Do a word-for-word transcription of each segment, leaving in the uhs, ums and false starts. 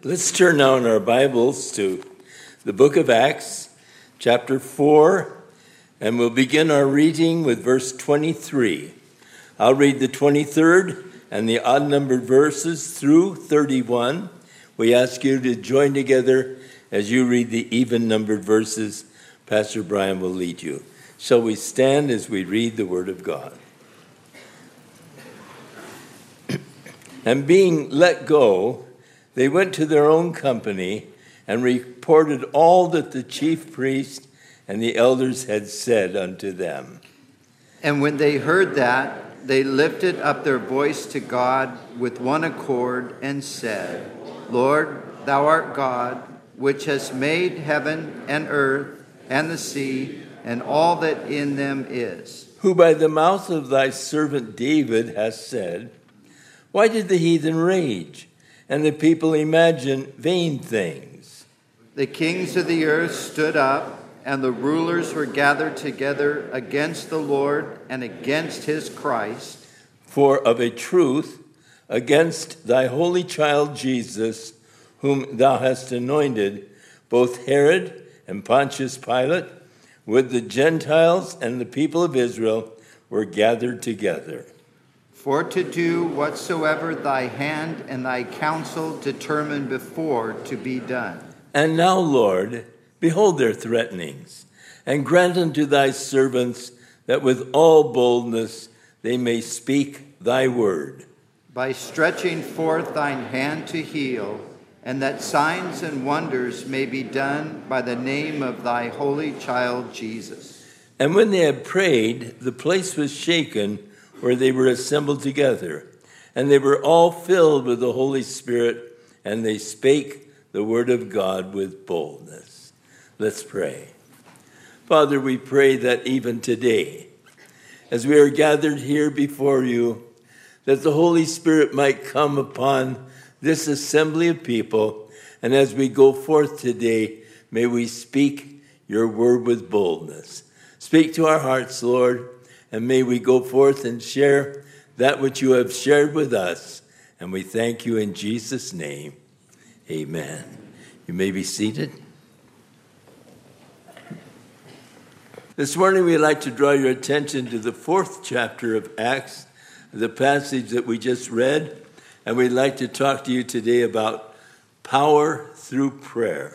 Let's turn now in our Bibles to the book of Acts, chapter four, and we'll begin our reading with verse twenty-three. I'll read the twenty-third and the odd-numbered verses through thirty-one. We ask you to join together as you read the even-numbered verses. Pastor Brian will lead you. Shall we stand as we read the Word of God? And being let go, they went to their own company and reported all that the chief priest and the elders had said unto them. And when they heard that, they lifted up their voice to God with one accord and said, Lord, thou art God, which hast made heaven and earth and the sea and all that in them is. Who by the mouth of thy servant David hast said, Why did the heathen rage, and the people imagine vain things? The kings of the earth stood up, and the rulers were gathered together against the Lord and against his Christ. For of a truth, against thy holy child Jesus, whom thou hast anointed, both Herod and Pontius Pilate, with the Gentiles and the people of Israel, were gathered together. For to do whatsoever thy hand and thy counsel determined before to be done. And now, Lord, behold their threatenings, and grant unto thy servants that with all boldness they may speak thy word. By stretching forth thine hand to heal, and that signs and wonders may be done by the name of thy holy child Jesus. And when they had prayed, the place was shaken where they were assembled together, and they were all filled with the Holy Spirit, and they spake the word of God with boldness. Let's pray. Father, we pray that even today, as we are gathered here before you, that the Holy Spirit might come upon this assembly of people, and as we go forth today, may we speak your word with boldness. Speak to our hearts, Lord, and may we go forth and share that which you have shared with us. And we thank you in Jesus' name. Amen. You may be seated. This morning we'd like to draw your attention to the fourth chapter of Acts, the passage that we just read. And we'd like to talk to you today about power through prayer.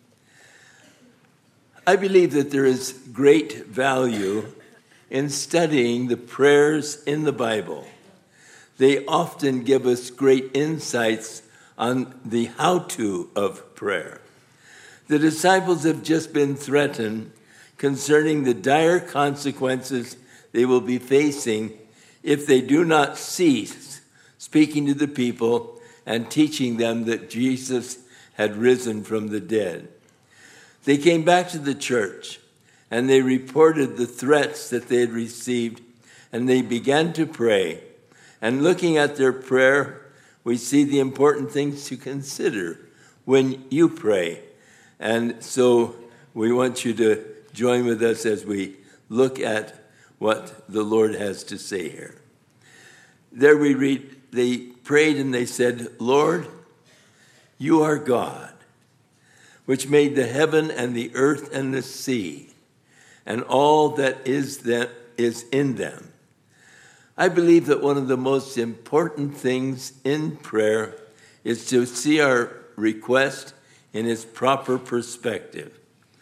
I believe that there is great value in studying the prayers in the Bible. They often give us great insights on the how-to of prayer. The disciples have just been threatened concerning the dire consequences they will be facing if they do not cease speaking to the people and teaching them that Jesus had risen from the dead. They came back to the church, and they reported the threats that they had received, and they began to pray. And looking at their prayer, we see the important things to consider when you pray. And so we want you to join with us as we look at what the Lord has to say here. There we read, they prayed and they said, Lord, you are God, which made the heaven and the earth and the sea, and all that is that is in them. I believe that one of the most important things in prayer is to see our request in its proper perspective.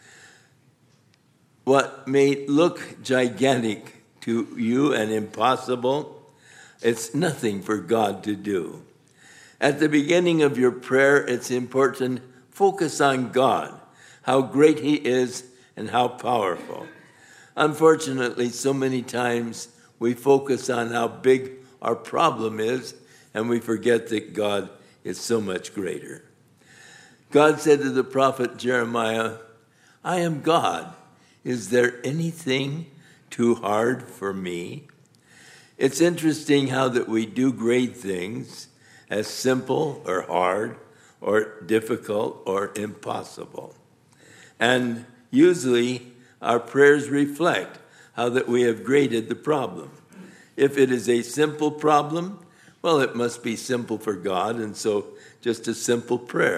What may look gigantic to you and impossible, it's nothing for God to do. At the beginning of your prayer, it's important to focus on God, how great he is and how powerful. Unfortunately, so many times we focus on how big our problem is, and we forget that God is so much greater. God said to the prophet Jeremiah, I am God. Is there anything too hard for me? It's interesting how that we do great things as simple or hard or difficult or impossible. And usually our prayers reflect how that we have graded the problem. If it is a simple problem, well, it must be simple for God, and so just a simple prayer.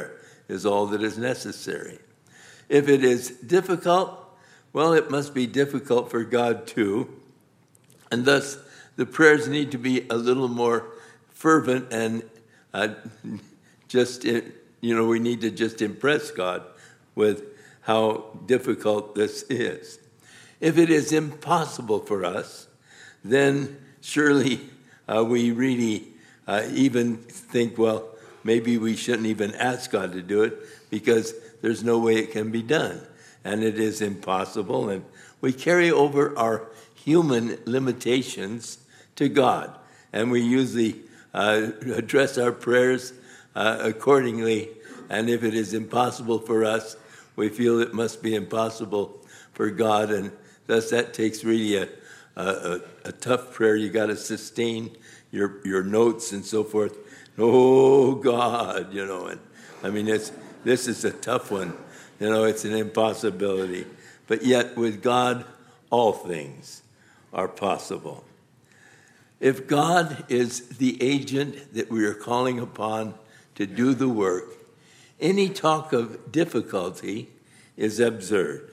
is all that is necessary. If it is difficult, well, it must be difficult for God too. And thus, the prayers need to be a little more fervent and uh, just, you know, we need to just impress God with how difficult this is. If it is impossible for us, then surely uh, we really uh, even think, well, maybe we shouldn't even ask God to do it because there's no way it can be done. And it is impossible. And we carry over our human limitations to God. And we usually uh, address our prayers uh, accordingly. And if it is impossible for us, we feel it must be impossible for God. And thus that takes really a, a, a tough prayer. You got to sustain your, your notes and so forth. Oh, God, you know. And I mean, it's this is a tough one. You know, it's an impossibility. But yet, with God, all things are possible. If God is the agent that we are calling upon to do the work, any talk of difficulty is absurd.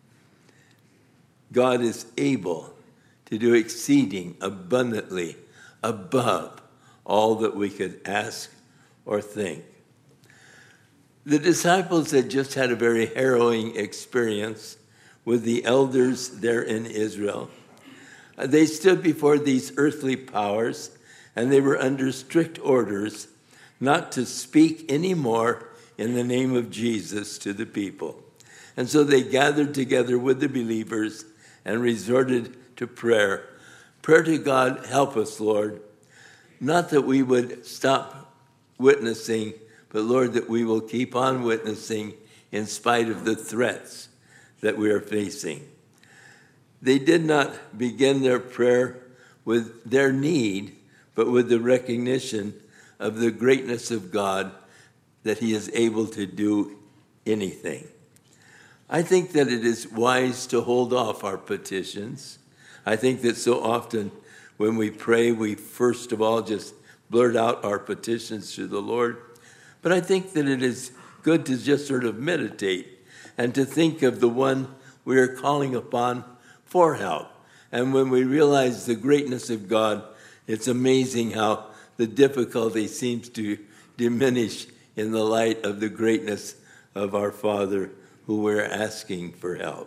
God is able to do exceeding abundantly above all that we could ask or think. The disciples had just had a very harrowing experience with the elders there in Israel. They stood before these earthly powers, and they were under strict orders not to speak any more in the name of Jesus to the people. And so they gathered together with the believers and resorted to prayer. Prayer to God, help us, Lord. Not that we would stop witnessing, but Lord, that we will keep on witnessing in spite of the threats that we are facing. They did not begin their prayer with their need, but with the recognition of the greatness of God, that he is able to do anything. I think that it is wise to hold off our petitions. I think that so often when we pray, we first of all just blurt out our petitions to the Lord. But I think that it is good to just sort of meditate and to think of the one we are calling upon for help. And when we realize the greatness of God, it's amazing how the difficulty seems to diminish in the light of the greatness of our Father who we're asking for help.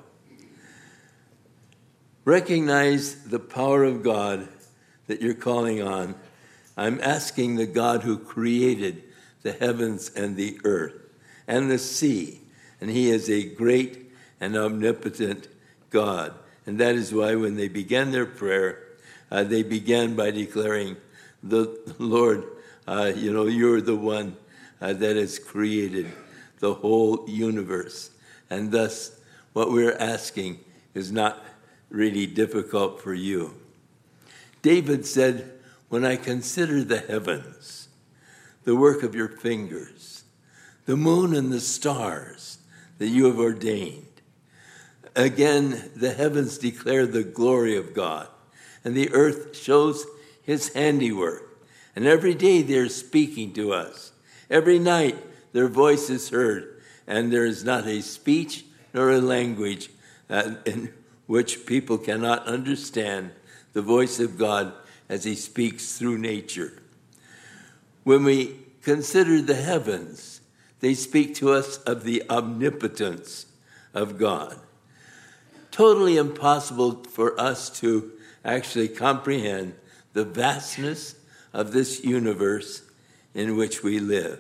Recognize the power of God that you're calling on. I'm asking the God who created the heavens and the earth and the sea, and he is a great and omnipotent God. And that is why when they began their prayer, uh, they began by declaring, the Lord, uh, you know, you're the one uh, that has created the whole universe. And thus, what we're asking is not really difficult for you. David said, when I consider the heavens, the work of your fingers, the moon and the stars that you have ordained, again, the heavens declare the glory of God, and the earth shows his handiwork. And every day they're speaking to us. Every night their voice is heard, and there is not a speech nor a language uh, in which people cannot understand the voice of God as he speaks through nature. When we consider the heavens, they speak to us of the omnipotence of God. Totally impossible for us to actually comprehend the vastness of this universe in which we live.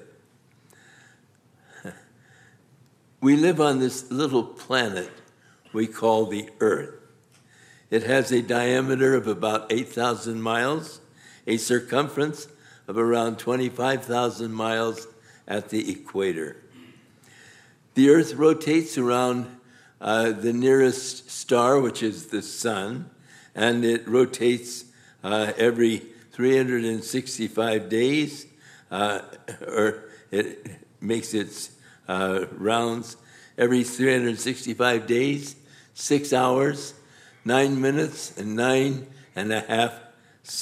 We live on this little planet we call the Earth. It has a diameter of about eight thousand miles, a circumference of around twenty-five thousand miles at the equator. The Earth rotates around uh, the nearest star, which is the sun, and it rotates uh, every three hundred sixty-five days, uh, or it makes its uh, rounds every three hundred sixty-five days, six hours, nine minutes, and nine and a half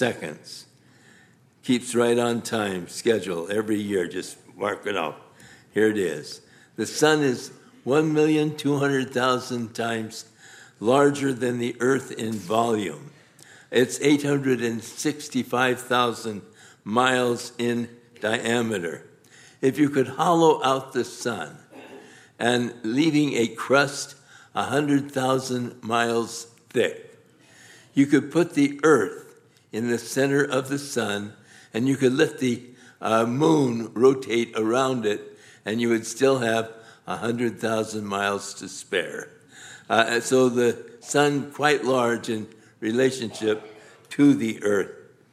seconds. Keeps right on time, schedule every year, just mark it out. Here it is. The sun is one million two hundred thousand times larger than the earth in volume. It's eight hundred sixty-five thousand miles in diameter. If you could hollow out the sun and leaving a crust one hundred thousand miles thick, you could put the earth in the center of the sun, and you could let the uh, moon rotate around it, and you would still have one hundred thousand miles to spare. Uh, so the sun quite large in relationship to the earth.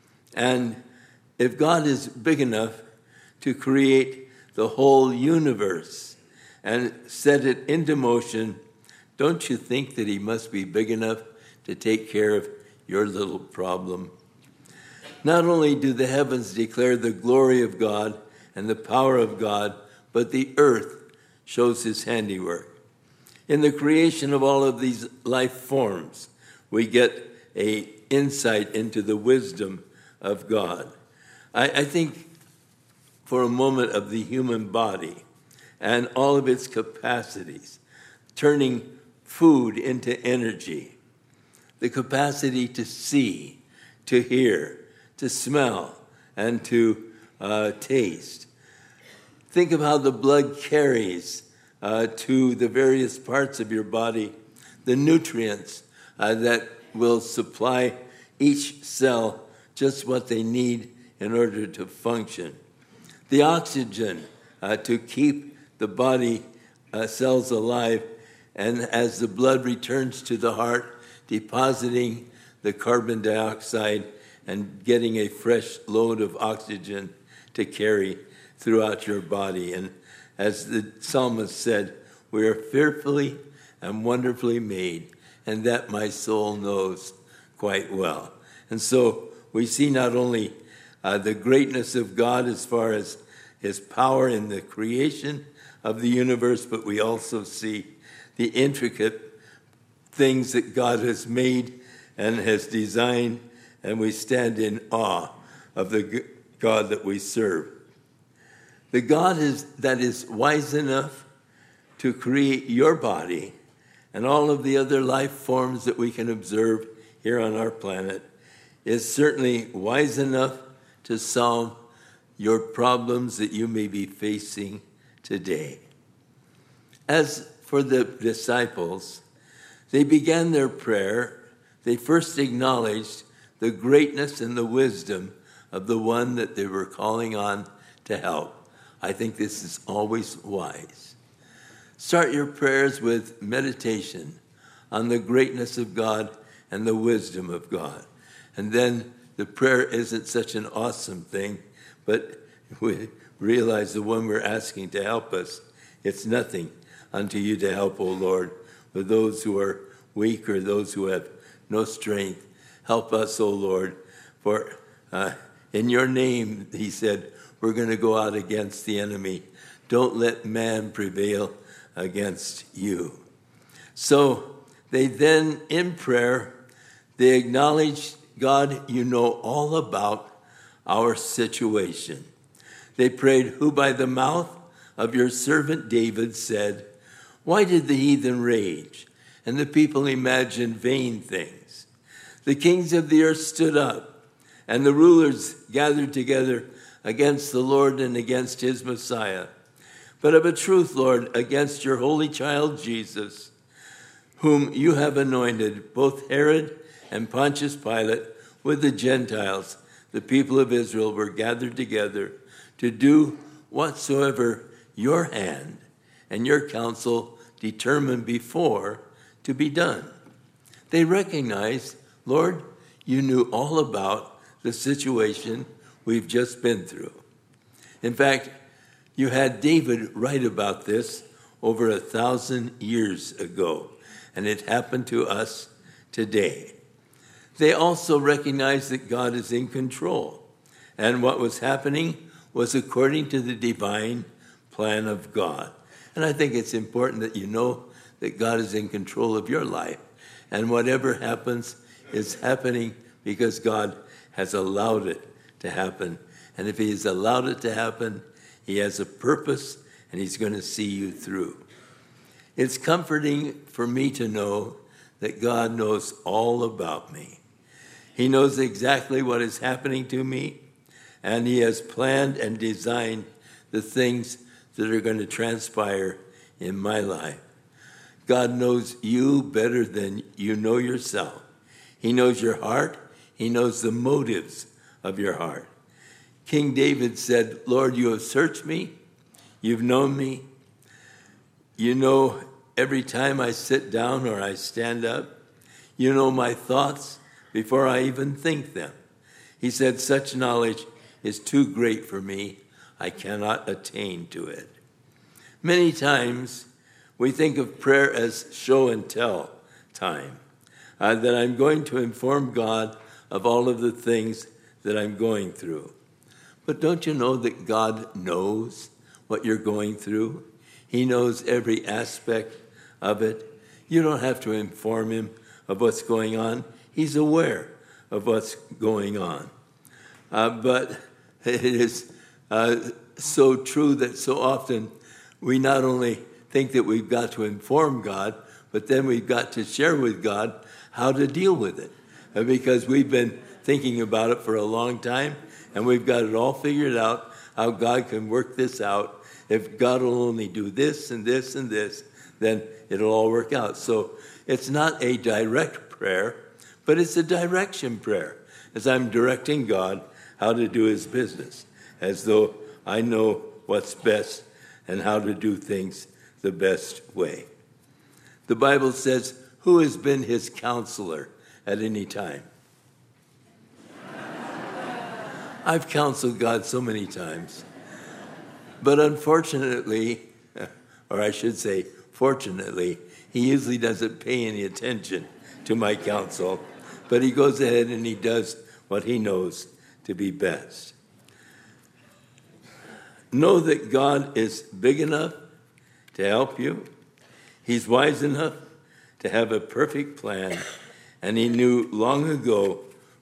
And if God is big enough to create the whole universe and set it into motion, don't you think that he must be big enough to take care of your little problem? Not only do the heavens declare the glory of God and the power of God, but the earth shows his handiwork. In the creation of all of these life forms, we get an insight into the wisdom of God. I, I think for a moment of the human body and all of its capacities, turning food into energy, the capacity to see, to hear, to smell, and to uh, taste. Think of how the blood carries uh, to the various parts of your body the nutrients uh, that will supply each cell just what they need in order to function. The oxygen uh, to keep the body uh, cells alive, and as the blood returns to the heart, depositing the carbon dioxide and getting a fresh load of oxygen to carry throughout your body. And as the psalmist said, we are fearfully and wonderfully made, and that my soul knows quite well. And so we see not only uh, the greatness of God as far as his power in the creation of the universe, but we also see the intricate things that God has made and has designed, and we stand in awe of the God that we serve. The God is, that is wise enough to create your body and all of the other life forms that we can observe here on our planet is certainly wise enough to solve your problems that you may be facing today. As for the disciples, they began their prayer. They first acknowledged the greatness and the wisdom of the one that they were calling on to help. I think this is always wise. Start your prayers with meditation on the greatness of God and the wisdom of God. And then the prayer isn't such an awesome thing, but we realize the one we're asking to help us, it's nothing unto you to help, O Lord, with those who are weak or those who have no strength. Help us, O Lord, for uh, in your name, he said, we're going to go out against the enemy. Don't let man prevail against you. So they then, in prayer, they acknowledged, God, you know all about our situation. They prayed, who by the mouth of your servant David said, why did the heathen rage and the people imagine vain things? The kings of the earth stood up, and the rulers gathered together against the Lord and against his Messiah. But of a truth, Lord, against your holy child Jesus, whom you have anointed, both Herod and Pontius Pilate, with the Gentiles, the people of Israel, were gathered together to do whatsoever your hand and your counsel determined before to be done. They recognized, Lord, you knew all about the situation we've just been through. In fact, you had David write about this over a thousand years ago, and it happened to us today. They also recognized that God is in control, and what was happening was according to the divine plan of God. And I think it's important that you know that God is in control of your life, and whatever happens is happening because God has allowed it to happen. And if he has allowed it to happen, he has a purpose and he's going to see you through. It's comforting for me to know that God knows all about me. He knows exactly what is happening to me, and he has planned and designed the things that are going to transpire in my life. God knows you better than you know yourself. He knows your heart. He knows the motives of your heart. King David said, Lord, you have searched me. You've known me. You know every time I sit down or I stand up. You know my thoughts before I even think them. He said, such knowledge is too great for me. I cannot attain to it. Many times we think of prayer as show and tell time, uh, that I'm going to inform God of all of the things that I'm going through. But don't you know that God knows what you're going through? He knows every aspect of it. You don't have to inform him of what's going on. He's aware of what's going on. Uh, but it is uh, so true that so often we not only think that we've got to inform God, but then we've got to share with God how to deal with it. Uh, because we've been thinking about it for a long time, and we've got it all figured out, how God can work this out. If God will only do this and this and this, then it'll all work out. So it's not a direct prayer, but it's a direction prayer, as I'm directing God how to do his business, as though I know what's best and how to do things the best way. The Bible says, who has been his counselor at any time? I've counseled God so many times. But unfortunately, or I should say, fortunately, he usually doesn't pay any attention to my counsel, but he goes ahead and he does what he knows to be best. Know that God is big enough to help you. He's wise enough to have a perfect plan, and he knew long ago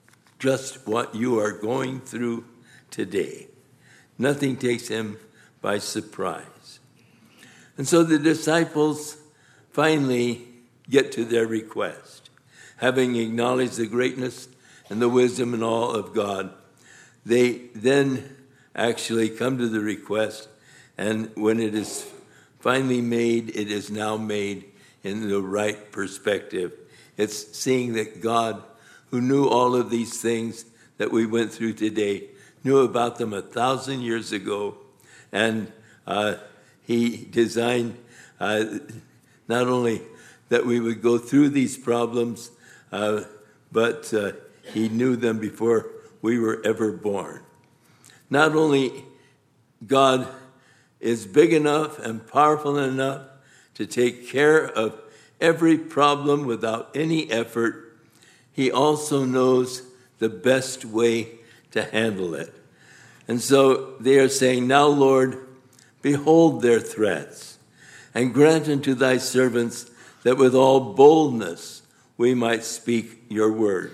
just what you are going through today. Nothing takes him by surprise. And so the disciples finally get to their request. Having acknowledged the greatness and the wisdom and all of God, they then actually come to the request, and when it is finally made, it is now made in the right perspective. It's seeing that God, who knew all of these things that we went through today, knew about them a thousand years ago, and uh, he designed uh, not only that we would go through these problems, uh, but uh, he knew them before we were ever born. Not only God is big enough and powerful enough to take care of every problem without any effort, he also knows the best way to handle it. And so they are saying, now, Lord, behold their threats, and grant unto thy servants that with all boldness we might speak your word.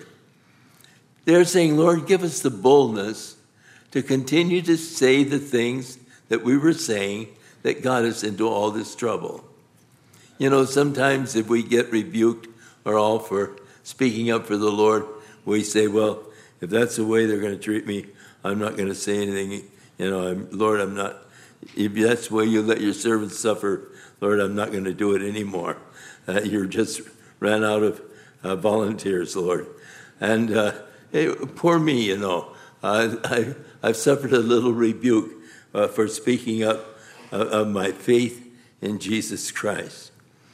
They're saying, Lord, give us the boldness to continue to say the things that we were saying that got us into all this trouble. You know, sometimes if we get rebuked or all for speaking up for the Lord, we say, well, if that's the way they're going to treat me, I'm not going to say anything. You know, I'm, Lord, I'm not, if that's the way you let your servants suffer, Lord, I'm not going to do it anymore. Uh, you just ran out of uh, volunteers, Lord. And uh, hey, poor me, you know. Uh, I, I've suffered a little rebuke uh, for speaking up uh, of my faith in Jesus Christ.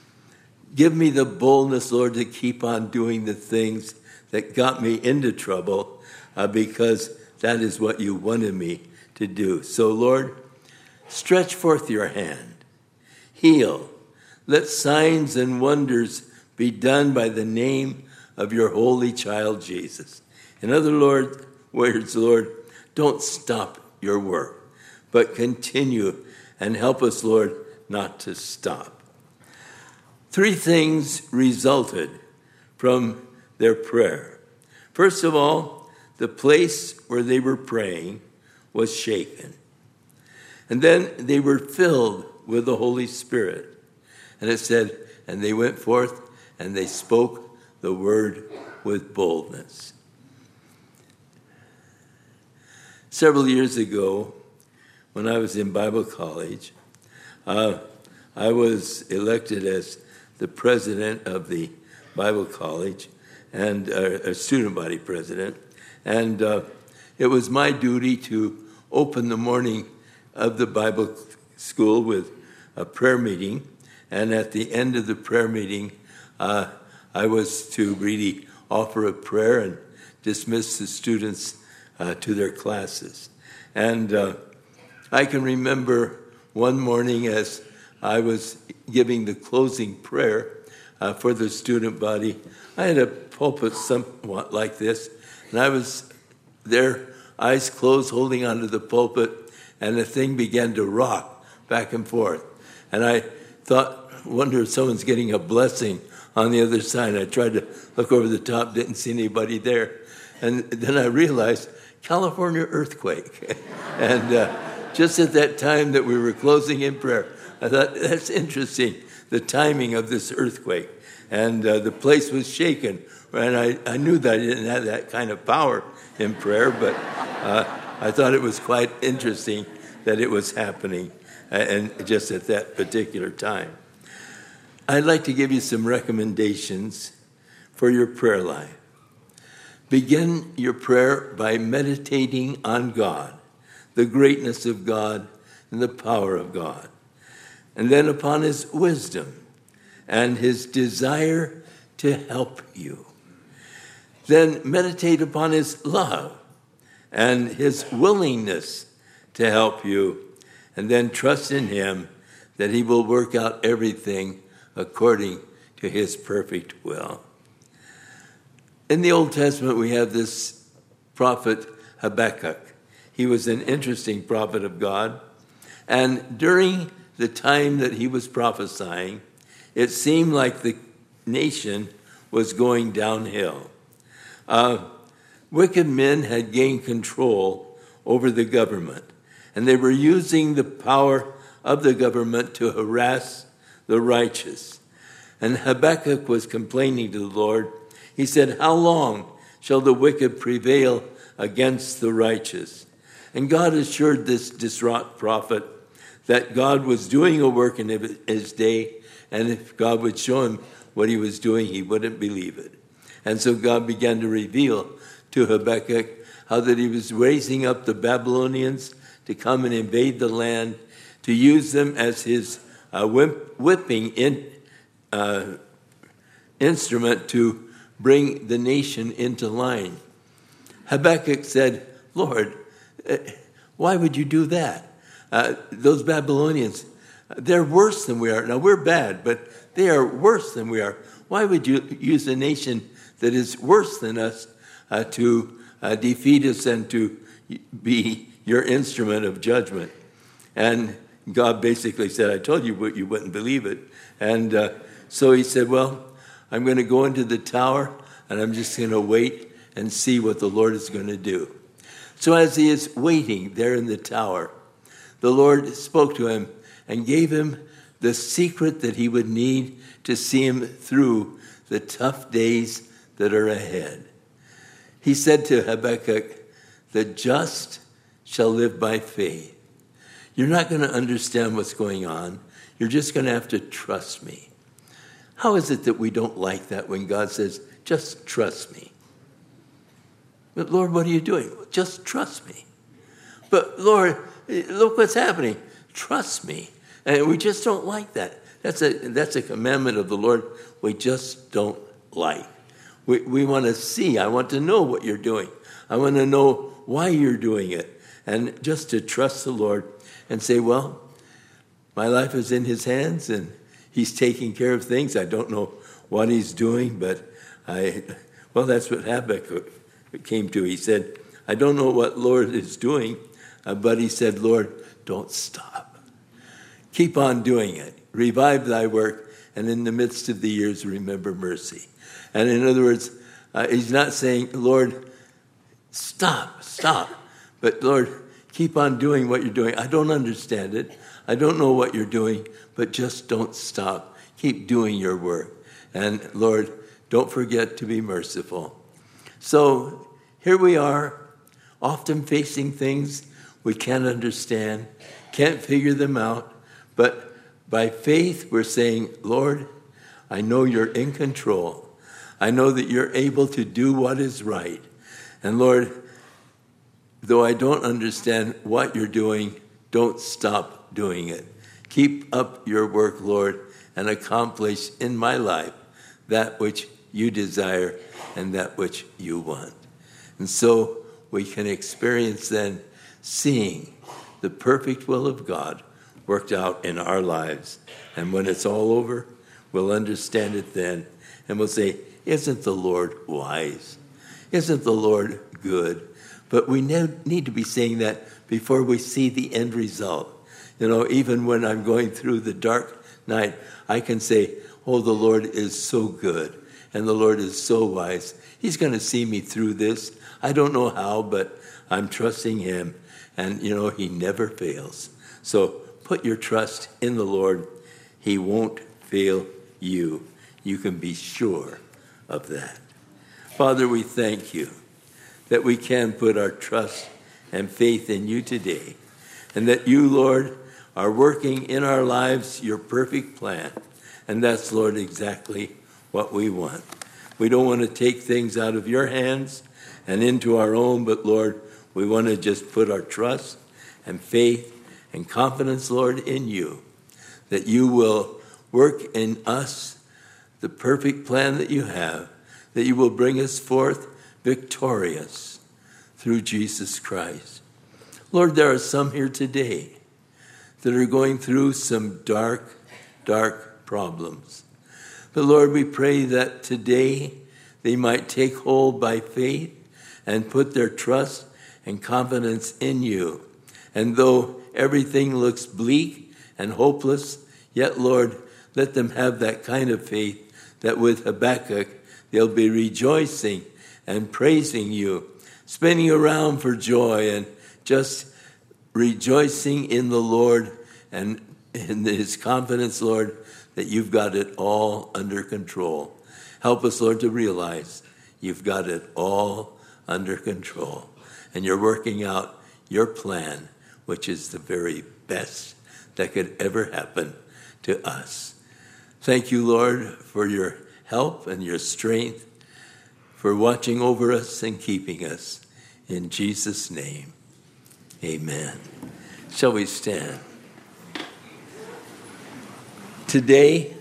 Give me the boldness, Lord, to keep on doing the things that got me into trouble uh, because that is what you wanted me to do. So, Lord, stretch forth your hand. Heal. Let signs and wonders be done by the name of your holy child, Jesus. In other Lord, words, Lord, don't stop your work, but continue and help us, Lord, not to stop. Three things resulted from their prayer. First of all, the place where they were praying was shaken. And then they were filled with the Holy Spirit. And it said, and they went forth and they spoke the word with boldness. Several years ago, when I was in Bible college, uh, I was elected as the president of the Bible college and uh, a student body president. And uh, it was my duty to open the morning of the Bible school with a prayer meeting. And at the end of the prayer meeting, uh, I was to really offer a prayer and dismiss the students uh, to their classes. And uh, I can remember one morning as I was giving the closing prayer uh, for the student body, I had a pulpit somewhat like this, and I was there, eyes closed, holding onto the pulpit, and the thing began to rock back and forth. And I thought, wonder if someone's getting a blessing on the other side. I tried to look over the top, didn't see anybody there. And then I realized, California earthquake. and uh, just at that time that we were closing in prayer, I thought, that's interesting, the timing of this earthquake. And uh, the place was shaken. And I, I knew that I didn't have that kind of power in prayer, but uh, I thought it was quite interesting that it was happening, and just at that particular time. I'd like to give you some recommendations for your prayer life. Begin your prayer by meditating on God, the greatness of God and the power of God, and then upon his wisdom and his desire to help you. Then meditate upon his love and his willingness to help you, and then trust in him that he will work out everything according to his perfect will. In the Old Testament, we have this prophet Habakkuk. He was an interesting prophet of God, and during the time that he was prophesying, it seemed like the nation was going downhill. Uh, wicked men had gained control over the government, and they were using the power of the government to harass the righteous. And Habakkuk was complaining to the Lord. He said, how long shall the wicked prevail against the righteous? And God assured this distraught prophet that God was doing a work in his day, and if God would show him what he was doing, he wouldn't believe it. And so God began to reveal to Habakkuk how that he was raising up the Babylonians to come and invade the land, to use them as his uh, whip, whipping in, uh, instrument to bring the nation into line. Habakkuk said, Lord, why would you do that? Uh, those Babylonians, they're worse than we are. Now, we're bad, but they are worse than we are. Why would you use a nation that is worse than us uh, to uh, defeat us and to be your instrument of judgment? And God basically said, I told you, but you wouldn't believe it. And uh, so he said, well, I'm going to go into the tower, and I'm just going to wait and see what the Lord is going to do. So as he is waiting there in the tower, the Lord spoke to him and gave him the secret that he would need to see him through the tough days that are ahead. He said to Habakkuk, the just shall live by faith. You're not going to understand what's going on. You're just going to have to trust me. How is it that we don't like that when God says, just trust me? But Lord, what are you doing? Just trust me. But Lord, look what's happening. Trust me. And we just don't like that. That's a that's a commandment of the Lord we just don't like. We we want to see. I want to know what you're doing. I want to know why you're doing it. And just to trust the Lord and say, well, my life is in his hands and he's taking care of things. I don't know what he's doing, but I, well, that's what Habakkuk came to. He said, I don't know what Lord is doing, uh, but he said, Lord, don't stop. Keep on doing it. Revive thy work, and in the midst of the years, remember mercy. And in other words, uh, he's not saying, Lord, stop, stop. But Lord, keep on doing what you're doing. I don't understand it. I don't know what you're doing, but just don't stop. Keep doing your work. And Lord, don't forget to be merciful. So here we are, often facing things we can't understand, can't figure them out. But by faith, we're saying, Lord, I know you're in control. I know that you're able to do what is right. And Lord, though I don't understand what you're doing, don't stop doing it. Keep up your work, Lord, and accomplish in my life that which you desire and that which you want. And so we can experience then seeing the perfect will of God worked out in our lives. And when it's all over, we'll understand it then. And we'll say, isn't the Lord wise? Isn't the Lord good? But we need to be saying that before we see the end result. You know, even when I'm going through the dark night, I can say, oh, the Lord is so good, and the Lord is so wise. He's going to see me through this. I don't know how, but I'm trusting him. And, you know, he never fails. So put your trust in the Lord. He won't fail you. You can be sure of that. Father, we thank you that we can put our trust and faith in you today, and that you, Lord, are working in our lives your perfect plan. And that's, Lord, exactly what we want. We don't want to take things out of your hands and into our own, but, Lord, we want to just put our trust and faith and confidence, Lord, in you, that you will work in us the perfect plan that you have, that you will bring us forth victorious through Jesus Christ. Lord, there are some here today that are going through some dark, dark problems. But Lord, we pray that today they might take hold by faith and put their trust and confidence in you. And though everything looks bleak and hopeless, yet, Lord, let them have that kind of faith that with Habakkuk, they'll be rejoicing and praising you, spinning around for joy and just rejoicing in the Lord and in his confidence, Lord, that you've got it all under control. Help us, Lord, to realize you've got it all under control. And you're working out your plan, which is the very best that could ever happen to us. Thank you, Lord, for your help and your strength, for watching over us and keeping us. In Jesus' name, amen. Shall we stand? Today,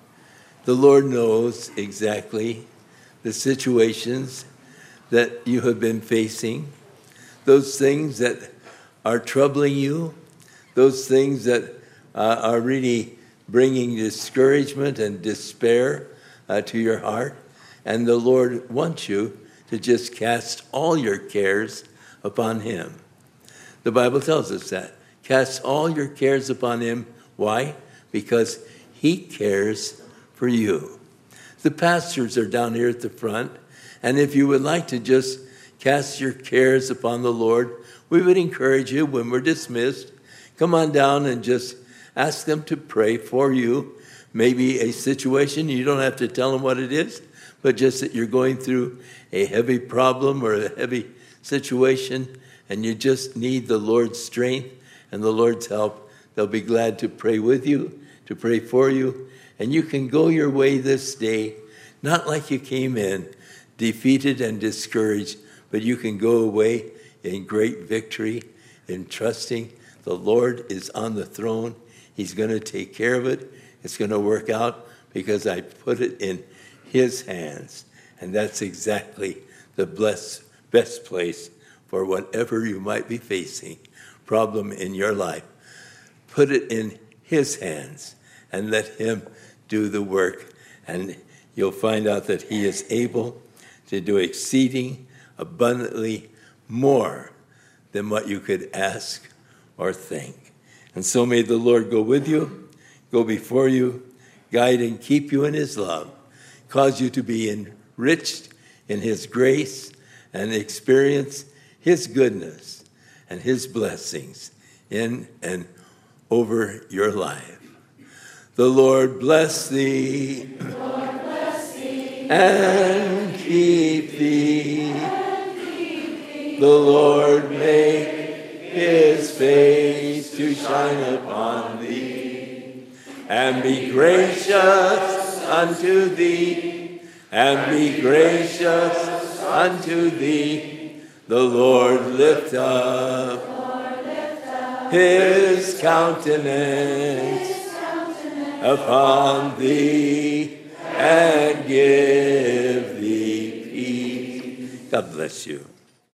the Lord knows exactly the situations that you have been facing, those things that are troubling you, those things that uh, are really bringing discouragement and despair uh, to your heart. And the Lord wants you to just cast all your cares upon him. The Bible tells us that. Cast all your cares upon him. Why? Because he cares for you. The pastors are down here at the front, and if you would like to just cast your cares upon the Lord, we would encourage you when we're dismissed, come on down and just ask them to pray for you. Maybe a situation, you don't have to tell them what it is, but just that you're going through a heavy problem or a heavy situation, and you just need the Lord's strength and the Lord's help. They'll be glad to pray with you, to pray for you, and you can go your way this day, not like you came in, defeated and discouraged, but you can go away in great victory, in trusting the Lord is on the throne. He's going to take care of it. It's going to work out because I put it in his hands. And that's exactly the blessed, best place for whatever you might be facing, problem in your life. Put it in his hands and let him do the work. And you'll find out that he is able to do exceeding abundantly more than what you could ask or think. And so may the Lord go with you, go before you, guide and keep you in his love, cause you to be enriched in his grace and experience his goodness and his blessings in and over your life. The Lord bless thee, The Lord bless thee and keep thee. and keep thee. The Lord make his face to shine upon thee, and be gracious unto thee, and be gracious unto thee. The Lord lift up, Lord, lift up his countenance his countenance upon thee, and give thee peace. God bless you.